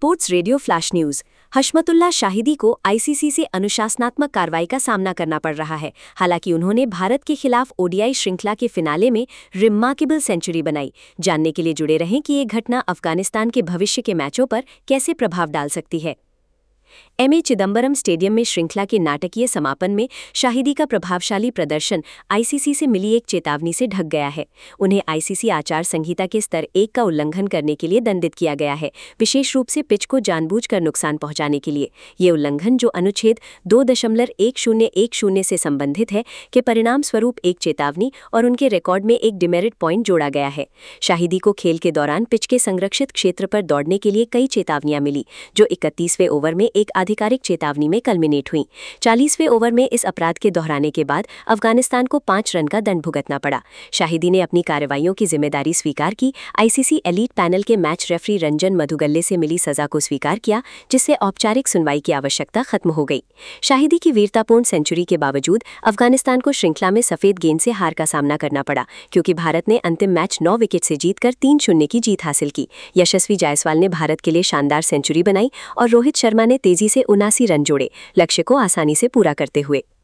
Sports radio flash news. Hashmatullah Shahidi को ICC से अनुशासनात्मक कार्रवाई का सामना करना पड़ रहा है। हालांकि उन्होंने भारत के खिलाफ ओडीआई श्रृंखला के फिनाले में रिमार्केबल सेंचुरी बनाई। जानने के लिए जुड़े रहें कि ये घटना अफगानिस्तान के भविष्य के मैचों पर कैसे प्रभाव डाल सकती है। एमए चिदंबरम स्टेडियम में श्रृंखला के नाटकीय समापन में शाहिदी का प्रभावशाली प्रदर्शन आईसीसी से मिली एक चेतावनी से ढक गया है। उन्हें आईसीसी आचार संहिता के स्तर 1 का उल्लंघन करने के लिए दंडित किया गया है, विशेष रूप से पिच को जानबूझकर नुकसान पहुंचाने के लिए। ये उल्लंघन, जो अनुच्छेद 2.1010 से संबंधित है, के परिणाम स्वरूप एक चेतावनी और उनके रिकॉर्ड में एक डिमेरिट पॉइंट जोड़ा गया है। शाहिदी को खेल के दौरान पिच के संरक्षित क्षेत्र पर दौड़ने के लिए कई चेतावनियां मिली, जो 31वें ओवर में एक आधिकारिक चेतावनी में कल्मिनेट हुई। 40वें ओवर में इस अपराध के दोहराने के बाद अफगानिस्तान को 5 रन का दंड भुगतना पड़ा। शाहिदी ने अपनी कार्रवाइयों की जिम्मेदारी स्वीकार की। आईसीसी एलीट पैनल के मैच रेफरी रंजन मधुगल्ले से मिली सजा को स्वीकार किया, जिससे औपचारिक सुनवाई की आवश्यकता खत्म हो गई। शाहिदी की वीरतापूर्ण सेंचुरी के बावजूद अफगानिस्तान को श्रृंखला में सफेद गेंद से हार का सामना करना पड़ा, क्योंकि भारत ने अंतिम मैच 9 विकेट से जीतकर 3-0 की जीत हासिल की। यशस्वी जायसवाल ने भारत के लिए शानदार सेंचुरी बनाई और रोहित शर्मा ने तेजी से 79 रन जोड़े, लक्ष्य को आसानी से पूरा करते हुए।